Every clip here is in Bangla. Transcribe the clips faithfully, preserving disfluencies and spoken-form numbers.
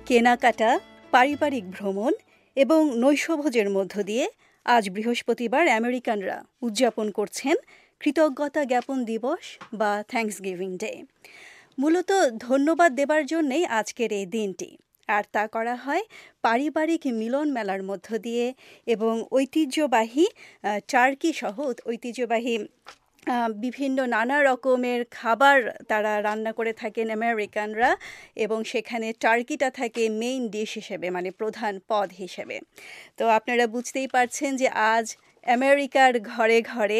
কেনাকাটা, পারিবারিক ভ্রমণ এবং নৈশভোজের মধ্য দিয়ে আজ বৃহস্পতিবার আমেরিকানরা উদযাপন করছেন কৃতজ্ঞতা জ্ঞাপন দিবস বা থ্যাঙ্কসগিভিং ডে। মূলত ধন্যবাদ দেবার জন্যেই আজকের এই দিনটি, আর তা করা হয় পারিবারিক মিলন মেলার মধ্য দিয়ে এবং ঐতিহ্যবাহী টার্কি সহ ঐতিহ্যবাহী বিভিন্ন নানা রকমের খাবার তারা রান্না করে থাকেন আমেরিকানরা, এবং সেখানে টার্কিটা থাকে মেইন ডিশ হিসেবে, মানে প্রধান পদ হিসেবে। তো আপনারা বুঝতেই পারছেন যে আজ আমেরিকার ঘরে ঘরে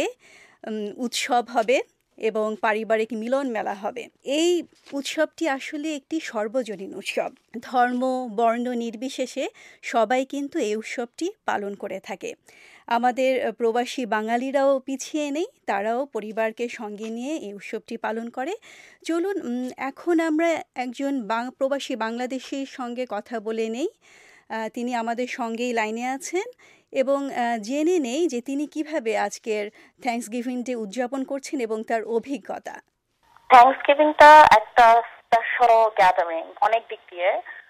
উৎসব হবে এবং পারিবারিক মিলন মেলা হবে। এই উৎসবটি আসলে একটি সর্বজনীন উৎসব। ধর্ম বর্ণ নির্বিশেষে সবাই কিন্তু এই উৎসবটি পালন করে থাকে। আমাদের প্রবাসী বাঙালিরাও পিছিয়ে নেই, তারাও পরিবারকে সঙ্গে নিয়ে এই উৎসবটি পালন করে। চলুন এখন আমরা একজন প্রবাসী বাংলাদেশির সঙ্গে কথা বলে নেই। তিনি আমাদের সঙ্গেই লাইনে আছেন এবং জেনে নেই যে তিনি কিভাবে আজকের থ্যাঙ্কসগিভিং ডে উদযাপন করছেন এবং তার অভিজ্ঞতা। থ্যাঙ্কসগিভিংটা একটা স্পেশাল গ্যাদারিং অনেক দিক দিয়ে,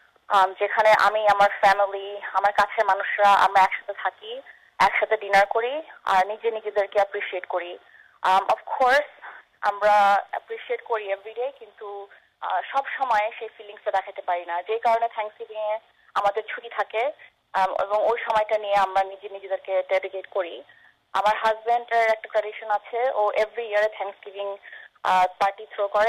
যেখানে আমি, আমার ফ্যামিলি, আমার কাছের মানুষরা আমরা একসাথে থাকি, একসাথে ডিনার করি আর নিজে নিজেদেরকে অ্যাপ্রিসিয়েট করি। অফকোর্স আমরা অ্যাপ্রিসিয়েট করি এভরিডে, কিন্তু সব সময় সেই ফিলিংসটা দেখাতে পারি না, যে কারণে থ্যাঙ্কসগিভিং এ আমাদের ছুটি থাকে এবং ওই সময়টা নিয়ে আমরা নিজে নিজেদেরকে ডেডিকেট করি। আমার হাজবেন্ডের একটা ট্র্যাডিশন আছে, ও এভরি ইয়ারে থ্যাঙ্কসগিভিং পার্টি থ্রো করে।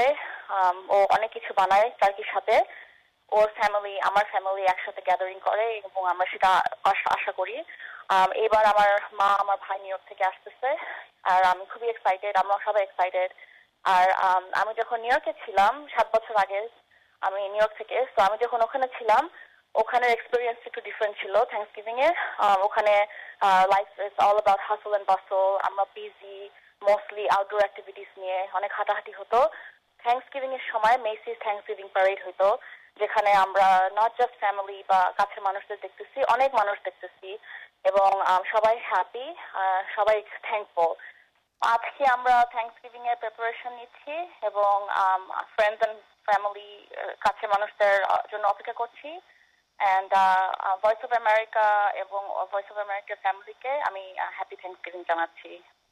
ও অনেক কিছু বানায় টার্কির সাথে। ওর ফ্যামিলি, আমার ফ্যামিলি একসাথে গ্যাদারিং করে এবং আমরা সেটা আশা করি। এবার আমার মা, আমার ভাই নিউ ইয়র্ক থেকে আসতেছে, আর আমি খুবই এক্সাইটেড, আমরা সবাই এক্সাইটেড। আর আমি যখন নিউ ইয়র্কে ছিলাম সাত বছর আগে, আমি নিউ ইয়র্ক থেকে, তো আমি যখন ওখানে ছিলাম, ওখানের এক্সপিরিয়েন্স একটু ডিফারেন্ট ছিল থ্যাঙ্কসগিভিং এর। ওখানে life is all about hustle and bustle, আমরা বিজি, মোস্টলি আউটডোর অ্যাক্টিভিটিস নিয়ে অনেক হাঁটাহাঁটি হতো। থ্যাঙ্কসগিভিং এর সময় মেসিস থ্যাঙ্কসগিভিং প্যারেড হতো, যেখানে আমরা নট জাস্ট ফ্যামিলি বা কাছের মানুষদের দেখতেছি, অনেক মানুষ দেখতেছি এবং সবাই হ্যাপি, সবাই থ্যাঙ্কফুল। আজকে আমরা থ্যাঙ্কসগিভিং এর প্রিপারেশন নিচ্ছি এবং ফ্রেন্ডস এন্ড ফ্যামিলি, কাছের মানুষদের জন্য অপেক্ষা করছি। এন্ড ভয়েস অফ আমেরিকা এবং ভয়েস অফ আমেরিকার ফ্যামিলিকে আমি হ্যাপি থ্যাঙ্কসগিভিং জানাচ্ছি।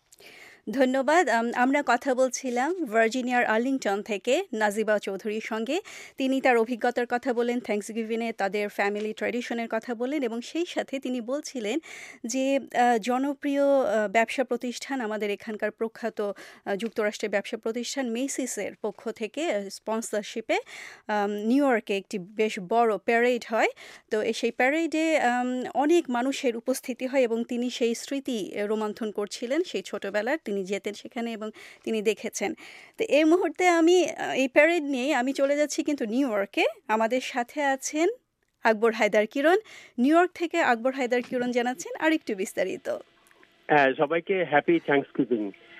ধন্যবাদ। আমরা কথা বলছিলাম ভার্জিনিয়ার আর্লিংটন থেকে নাজিবা চৌধুরীর সঙ্গে। তিনি তার অভিজ্ঞতার কথা বলেন, থ্যাঙ্কসগিভিংয়ে তাদের ফ্যামিলি ট্র্যাডিশনের কথা বলেন এবং সেই সাথে তিনি বলছিলেন যে জনপ্রিয় ব্যবসা প্রতিষ্ঠান, আমাদের এখানকার প্রখ্যাত যুক্তরাষ্ট্রের ব্যবসা প্রতিষ্ঠান মেসিসের পক্ষ থেকে স্পন্সরশিপে নিউ ইয়র্কে একটি বেশ বড় প্যারেড হয়। তো সেই প্যারেডে অনেক মানুষের উপস্থিতি হয় এবং তিনি সেই স্মৃতি রোমন্থন করছিলেন সেই ছোটবেলার। তিনি যেতেন সেখানে এবং তিনি দেখেছেন। তো এই মুহূর্তে আমি এই প্যারেড নিয়ে আমি চলে যাচ্ছি কিন্তু নিউ ইয়র্কে। আমাদের সাথে আছেন আকবর হায়দার কিরণ। নিউ ইয়র্ক থেকে আকবর হায়দার কিরণ জানাচ্ছেন আর একটু বিস্তারিত। হ্যাঁ, সবাইকে হ্যাপি থ্যাঙ্কসগিভিং।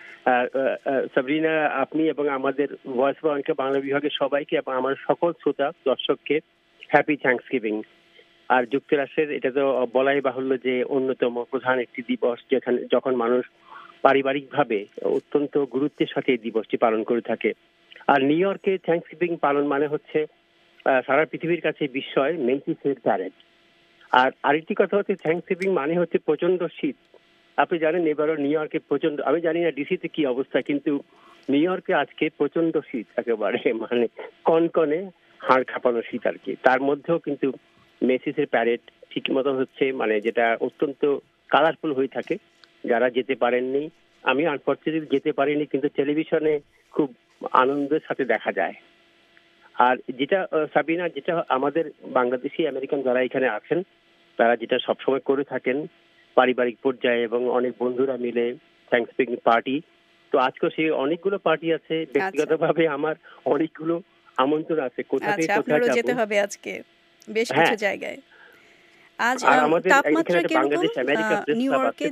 সাবরিনা, আপনি এবং আমাদের ভয়েস অফ আমেরিকা বাংলা বিভাগের সবাইকে এবং আমার সকল শ্রোতা দর্শককে হ্যাপি থ্যাঙ্কসগিভিং। আর যুক্তরাষ্ট্রের এটা তো বলাই বাহুল্য যে অন্যতম প্রধান একটি দিবস, যেখানে যখন মানুষ পারিবারিকভাবে অত্যন্ত গুরুত্বের সাথে এই দিবসটি পালন করে থাকে। আর নিউ ইয়র্কে থ্যাঙ্কসগিভিং পালন মানে হচ্ছে সারা পৃথিবীর কাছে বিস্ময় মেসিসের প্যারেড। আর আরেকটি কথা হচ্ছে থ্যাঙ্কসগিভিং মানে হচ্ছে প্রচন্ড শীত। আপনি জানেন এবারও নিউ ইয়র্কে প্রচন্ড, আমি জানি না ডিসিতে কি অবস্থা, কিন্তু নিউ ইয়র্কে আজকে প্রচন্ড শীত, একেবারে মানে কনকনে হাড় কাঁপানো শীত আর কি। তার মধ্যেও কিন্তু মেসিসের প্যারেড ঠিক মতো হচ্ছে, মানে যেটা অত্যন্ত কালারফুল হয়ে থাকে। যারা যেতে পারেননি, আমি আনফর্চুনেটলি যেতে পারিনি, কিন্তু টেলিভিশনে খুব আনন্দের সাথে দেখা যায়। আর যেটা সাবিনা, যেটা আমাদের বাংলাদেশি আমেরিকান যারা এখানে আছেন, তারা যেটা সবসময় করে থাকেন পারিবারিক পর্যায়ে এবং অনেক বন্ধুরা মিলে থ্যাঙ্কসগিভিং পার্টি। তো আজকে সেই অনেকগুলো পার্টি আছে, ব্যক্তিগতভাবে আমার অনেকগুলো আমন্ত্রণ আছে। কোথায় কোথায় যেতে হবে আজকে বেশ কিছু জায়গায়। আজ তাপমাত্রা কিরকম নিউ ইয়র্কে?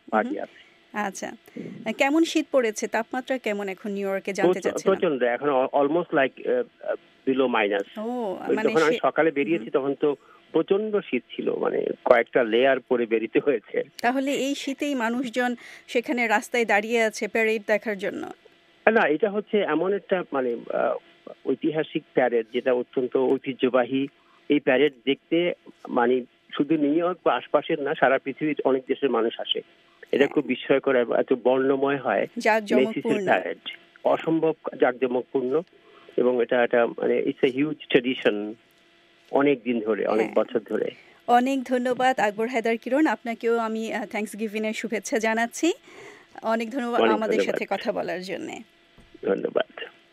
আচ্ছা, কেমন শীত পড়েছে? তাপমাত্রা কেমন এখন নিউ ইয়র্কে জানতে চাচ্ছিলাম। প্রচন্ড, এখন অলমোস্ট লাইক বিলো মাইনাস। যখন আমি সকালে বেরিয়েছি তখন তো প্রচন্ড শীত ছিল, মানে কয়েকটা লেয়ার পরে বেরিতে হয়েছে। তাহলে এই শীতেই মানুষজন সেখানে রাস্তায় দাঁড়িয়ে আছে প্যারেড দেখার জন্য? না, এটা হচ্ছে এমন একটা মানে ঐতিহাসিক প্যারেড যেটা অত্যন্ত ঐতিহ্যবাহী এই প্যারেড দেখতে মানে শুধু নিউ ইয়র্ক বা আশপাশের না, সারা পৃথিবীর অনেক দেশের মানুষ আসে। এটা খুব বিস্ময়কর, এত বর্ণময় হয় মেসিসের প্যারেড, অসম্ভব জাঁকজমকপূর্ণ, এবং এটা একটা মানে ইটস এ হিউজ ট্র্যাডিশন, অনেক দিন ধরে, অনেক বছর ধরে। অনেক ধন্যবাদ আকবর হায়দার কিরণ, আপনাকেও আমি থ্যাঙ্কস গিভিং এর শুভেচ্ছা জানাচ্ছি। অনেক ধন্যবাদ আমাদের সাথে কথা বলার জন্য। ধন্যবাদ।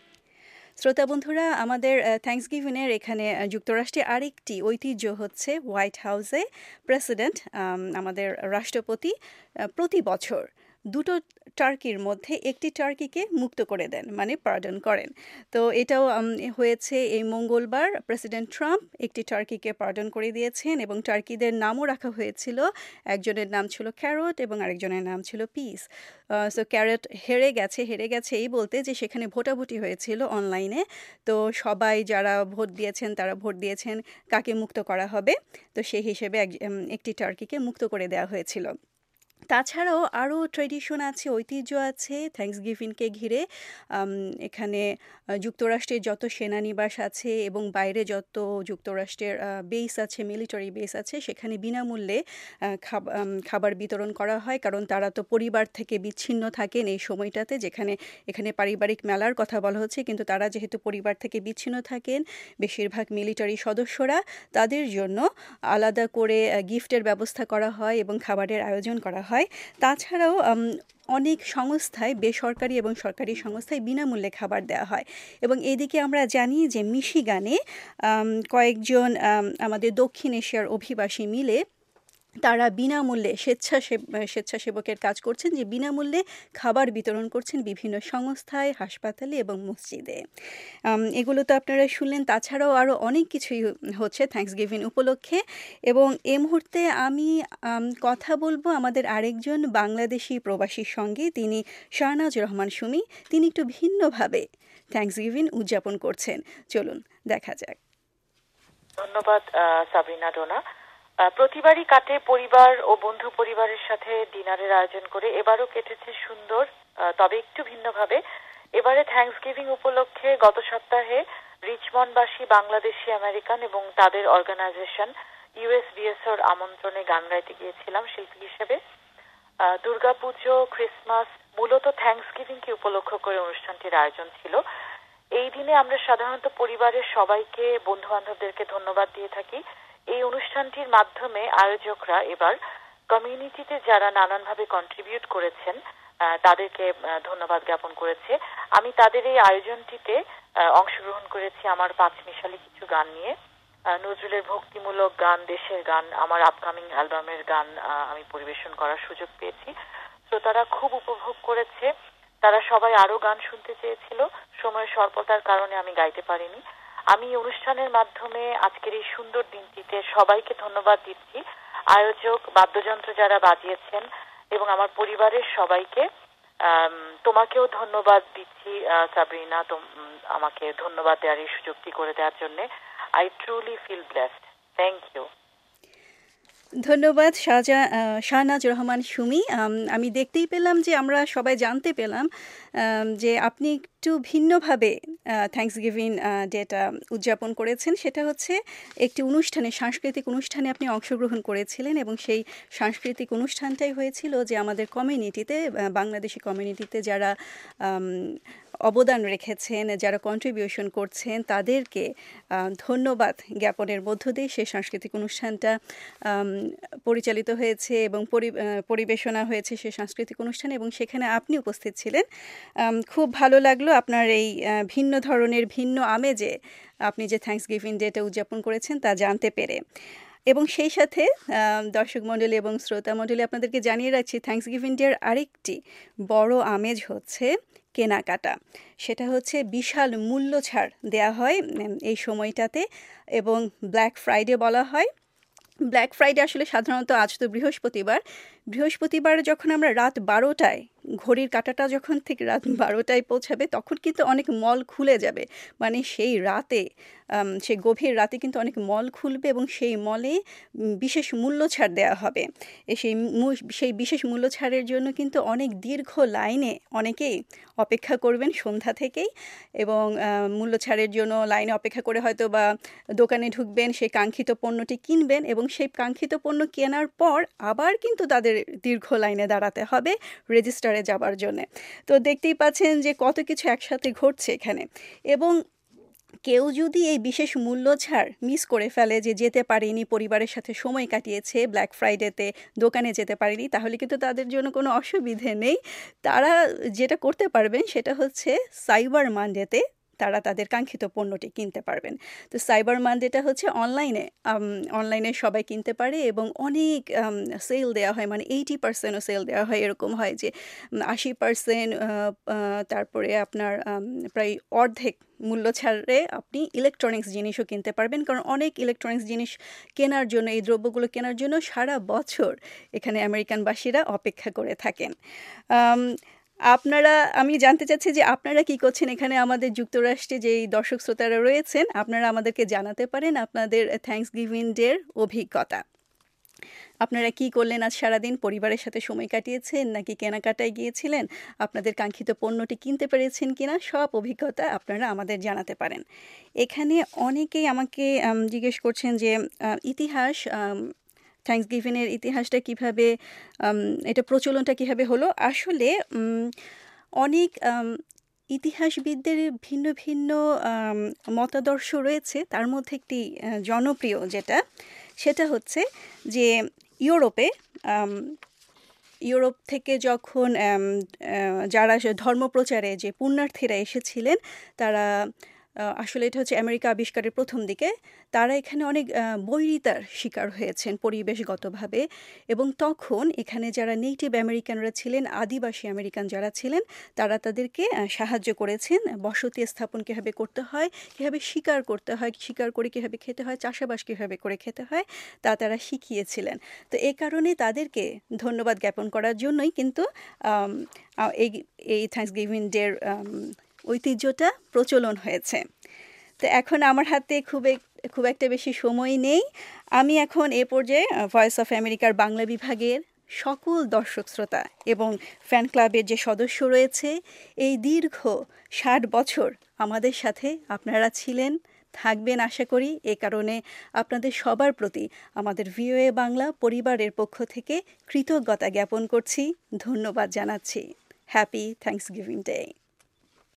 শ্রোতা বন্ধুরা, আমাদের থ্যাঙ্কস গিভিং এর এখানে যুক্তরাষ্ট্রের আরেকটি ঐতিহ্য হচ্ছে হোয়াইট হাউসে প্রেসিডেন্ট, আমাদের রাষ্ট্রপতি প্রতি বছর দুটো টার্কির মধ্যে একটি টার্কিকে মুক্ত করে দেন, মানে পার্ডন করেন। তো এটাও হয়েছে এই মঙ্গলবার। প্রেসিডেন্ট ট্রাম্প একটি টার্কিকে পার্ডন করে দিয়েছেন এবং টার্কিদের নামও রাখা হয়েছিল। একজনের নাম ছিল ক্যারট এবং আরেকজনের নাম ছিল পিস। সো ক্যারট হেরে গেছে হেরে গেছে এই বলতে যে সেখানে ভোটাভুটি হয়েছিল অনলাইনে। তো সবাই যারা ভোট দিয়েছেন তারা ভোট দিয়েছেন কাকে মুক্ত করা হবে, তো সেই হিসেবে একটি টার্কিকে মুক্ত করে দেওয়া হয়েছিল। তাছাড়াও আরও ট্রেডিশন আছে, ঐতিহ্য আছে থ্যাঙ্কস গিভিংকে ঘিরে। এখানে যুক্তরাষ্ট্রের যত সেনানিবাস আছে এবং বাইরে যত যুক্তরাষ্ট্রের বেস আছে, মিলিটারি বেস আছে, সেখানে বিনামূল্যে খাবার বিতরণ করা হয়, কারণ তারা তো পরিবার থেকে বিচ্ছিন্ন থাকেন এই সময়টাতে, যেখানে এখানে পারিবারিক মেলার কথা বলা হচ্ছে, কিন্তু তারা যেহেতু পরিবার থেকে বিচ্ছিন্ন থাকেন, বেশিরভাগ মিলিটারি সদস্যরা, তাদের জন্য আলাদা করে গিফটের ব্যবস্থা করা হয় এবং খাবারের আয়োজন করা হয়। তাছাড়াও অনেক সংস্থায়, বেসরকারি এবং সরকারি সংস্থায় বিনামূল্যে খাবার দেওয়া হয়। এবং এদিকে আমরা জানি যে মিশিগানে কয়েকজন আমাদের দক্ষিণ এশিয়ার অভিবাসী মিলে তারা বিনামূল্যে স্বেচ্ছাসেব স্বেচ্ছাসেবকের কাজ করছেন, যে বিনামূল্যে খাবার বিতরণ করছেন বিভিন্ন সংস্থায়, হাসপাতালে এবং মসজিদে। এগুলো তো আপনারা শুনলেন। তাছাড়াও আরও অনেক কিছুই হচ্ছে থ্যাঙ্কস গিভিং উপলক্ষে। এবং এই মুহূর্তে আমি কথা বলবো আমাদের আরেকজন বাংলাদেশি প্রবাসীর সঙ্গে, তিনি শাহনাজ রহমান সুমি। তিনি একটু ভিন্নভাবে থ্যাঙ্কস গিভিং উদযাপন করছেন, চলুন দেখা যাক। ধন্যবাদ সাবরিনা ডোনা। প্রতিবারই কাটে পরিবার ও বন্ধু পরিবারের সাথে ডিনারের আয়োজন করে, এবারও কেটেছে সুন্দর, তবে একটু ভিন্নভাবে। এবারে থ্যাঙ্কস গিভিং উপলক্ষে গত সপ্তাহে রিচমন্ডবাসী বাংলাদেশি আমেরিকান এবং তাদের অর্গানাইজেশন ইউএসবিএসওর আমন্ত্রণে গান গাইতে গিয়েছিলাম শিল্পী হিসেবে। দুর্গাপুজো, ক্রিসমাস, মূলত থ্যাঙ্কস গিভিংকে উপলক্ষ করে অনুষ্ঠানটির আয়োজন ছিল। এই দিনে আমরা সাধারণত পরিবারের সবাইকে, বন্ধু বান্ধবদেরকে ধন্যবাদ দিয়ে থাকি। এই অনুষ্ঠানটির মাধ্যমে আয়োজকরা এবার কমিউনিটিতে যারা নানানভাবে কন্ট্রিবিউট করেছেন তাদেরকে ধন্যবাদ জ্ঞাপন করেছে। আমি তাদের এই আয়োজনটিতে অংশগ্রহণ করেছি আমার পাঁচ মিশালি কিছু গান নিয়ে। নজরুলের ভক্তিমূলক গান, দেশের গান, আমার আপকামিং অ্যালবামের গান আমি পরিবেশন করার সুযোগ পেয়েছি। শ্রোতারা খুব উপভোগ করেছে। তারা সবাই আরো গান শুনতে চেয়েছিল। সময়ের স্বল্পতার কারণে আমি গাইতে পারিনি। আমি অনুষ্ঠানের মাধ্যমে আজকের এই সুন্দর দিনটিতে সবাইকে ধন্যবাদ দিচ্ছি, আয়োজক, বাদ্যযন্ত্র যারা বাজিয়েছেন এবং আমার পরিবারের সবাইকে। তোমাকেও ধন্যবাদ দিচ্ছি সাবরিনা, আমাকে ধন্যবাদ দেওয়ার এই সুযোগটি করে দেওয়ার জন্য। I truly feel blessed. Thank you. ধন্যবাদ শাহজা শাহনাজ রহমান সুমি। আমি দেখতেই পেলাম যে আমরা সবাই জানতে পেলাম যে আপনি একটু ভিন্নভাবে থ্যাঙ্কস গিভিং ডেটা উদযাপন করেছেন। সেটা হচ্ছে একটি অনুষ্ঠানে, সাংস্কৃতিক অনুষ্ঠানে আপনি অংশগ্রহণ করেছিলেন এবং সেই সাংস্কৃতিক অনুষ্ঠানটাই হয়েছিল যে আমাদের কমিউনিটিতে, বাংলাদেশি কমিউনিটিতে যারা অবদান রেখেছেন, যারা কন্ট্রিবিউশন করছেন, তাদেরকে ধন্যবাদ জ্ঞাপনের মধ্য দিয়ে সেই সাংস্কৃতিক অনুষ্ঠানটা পরিচালিত হয়েছে এবং পরিবেশনা হয়েছে সেই সাংস্কৃতিক অনুষ্ঠানে, এবং সেখানে আপনি উপস্থিত ছিলেন। খুব ভালো লাগলো আপনার এই ভিন্ন ধরনের, ভিন্ন আমেজে আপনি যে থ্যাঙ্কস গিভিং ডেটা উদযাপন করেছেন তা জানতে পেরে। এবং সেই সাথে দর্শক মণ্ডলী এবং শ্রোতা মণ্ডলী, আপনাদেরকে জানিয়ে রাখছি থ্যাঙ্কস গিভিং ডের আরেকটি বড় আমেজ হচ্ছে কেনাকাটা। সেটা হচ্ছে বিশাল মূল্য ছাড় দেয়া হয় এই সময়টাতে, এবং ব্ল্যাক ফ্রাইডে বলা হয়। ব্ল্যাক ফ্রাইডে আসলে সাধারণত, আজ তো বৃহস্পতিবার, বৃহস্পতিবার যখন আমরা রাত বারোটায় ঘড়ির কাঁটাটা যখন থেকে রাত বারোটায় পৌঁছাবে তখন কিন্তু অনেক মল খুলে যাবে, মানে সেই রাতে সেই গভীর রাতে কিন্তু অনেক মল খুলবে এবং সেই মলে বিশেষ মূল্য ছাড় দেওয়া হবে। সেই সেই বিশেষ মূল্য ছাড়ের জন্য কিন্তু অনেক দীর্ঘ লাইনে অনেকেই অপেক্ষা করবেন সন্ধ্যা থেকেই, এবং মূল্য ছাড়ের জন্য লাইনে অপেক্ষা করে হয়তো বা দোকানে ঢুকবেন, সেই কাঙ্ক্ষিত পণ্যটি কিনবেন এবং সেই কাঙ্ক্ষিত পণ্য কেনার পর আবার কিন্তু তাদের দীর্ঘ লাইনে দাঁড়াতে হবে রেজিস্টারে যাবার জন্য। তো দেখতেই পাচ্ছেন যে কত কিছু একসাথে ঘটছে এখানে। এবং কেউ যদি এই বিশেষ মূল্য ছাড় মিস করে ফেলে, যে যেতে পারেনি, পরিবারের সাথে সময় কাটিয়েছে, ব্ল্যাক ফ্রাইডেতে দোকানে যেতে পারেনি, তাহলে কিন্তু তাদের জন্য কোনো অসুবিধে নেই। তারা যেটা করতে পারবেন সেটা হচ্ছে সাইবার মানডেতে তারা তাদের কাঙ্ক্ষিত পণ্যটি কিনতে পারবেন। তো সাইবার মানডেটা হচ্ছে অনলাইনে অনলাইনে সবাই কিনতে পারে এবং অনেক সেল দেওয়া হয়, মানে এইটি পার্সেন্টও সেল দেওয়া হয়। এরকম হয় যে আশি পার্সেন্ট, তারপরে আপনার প্রায় অর্ধেক মূল্য ছাড়ে আপনি ইলেকট্রনিক্স জিনিসও কিনতে পারবেন, কারণ অনেক ইলেকট্রনিক্স জিনিস কেনার জন্য, এই দ্রব্যগুলো কেনার জন্য সারা বছর এখানে আমেরিকানবাসীরা অপেক্ষা করে থাকেন। আপনারা, আমি জানতে চাচ্ছি যে আপনারা কি করছেন এখানে আমাদের যুক্তরাষ্ট্রে যেই দর্শক শ্রোতারা রয়েছেন, আপনারা আমাদেরকে জানাতে পারেন আপনাদের থ্যাঙ্কস গিভিং ডের অভিজ্ঞতা। আপনারা কি করলেন আজ সারাদিন? পরিবারের সাথে সময় কাটিয়েছেন নাকি কেনাকাটায় গিয়েছিলেন? আপনাদের কাঙ্ক্ষিত পণ্যটি কিনতে পেরেছেন কিনা? সব অভিজ্ঞতা আপনারা আমাদের জানাতে পারেন। এখানে অনেকেই আমাকে জিজ্ঞেস করছেন যে ইতিহাস, থ্যাঙ্কস গিভিংয়ের ইতিহাসটা কিভাবে, এটা প্রচলনটা কিভাবে হলো। আসলে অনেক ইতিহাসবিদদের ভিন্ন ভিন্ন মতাদর্শ রয়েছে। তার মধ্যে একটি জনপ্রিয় যেটা, সেটা হচ্ছে যে ইউরোপে ইউরোপ থেকে যখন যারা ধর্মপ্রচারে যে পুণ্যার্থীরা এসেছিলেন, তারা আসলে এটা হচ্ছে আমেরিকা আবিষ্কারের প্রথম দিকে, তারা এখানে অনেক বৈরিতার শিকার হয়েছেন পরিবেশগতভাবে। এবং তখন এখানে যারা নেটিভ আমেরিকানরা ছিলেন, আদিবাসী আমেরিকান যারা ছিলেন, তারা তাদেরকে সাহায্য করেছেন বসতি স্থাপন কীভাবে করতে হয়, কীভাবে শিকার করতে হয়, শিকার করে কীভাবে খেতে হয়, চাষাবাস কীভাবে করে খেতে হয়, তা তারা শিখিয়েছিলেন। তো এই কারণে তাদেরকে ধন্যবাদ জ্ঞাপন করার জন্যই কিন্তু এই এই থ্যাঙ্কস গিভিং ডের ঐতিহ্যটা প্রচলন হয়েছে। তো এখন আমার হাতে খুব খুব একটা বেশি সময় নেই। আমি এখন এ পর্যায়ে ভয়েস অফ আমেরিকার বাংলা বিভাগের সকল দর্শক শ্রোতা এবং ফ্যান ক্লাবের যে সদস্য রয়েছে, এই দীর্ঘ ষাট বছর আমাদের সাথে আপনারা ছিলেন, থাকবেন আশা করি। এ কারণে আপনাদের সবার প্রতি আমাদের ভিওএ বাংলা পরিবারের পক্ষ থেকে কৃতজ্ঞতা জ্ঞাপন করছি, ধন্যবাদ জানাচ্ছি। Happy Thanksgiving day.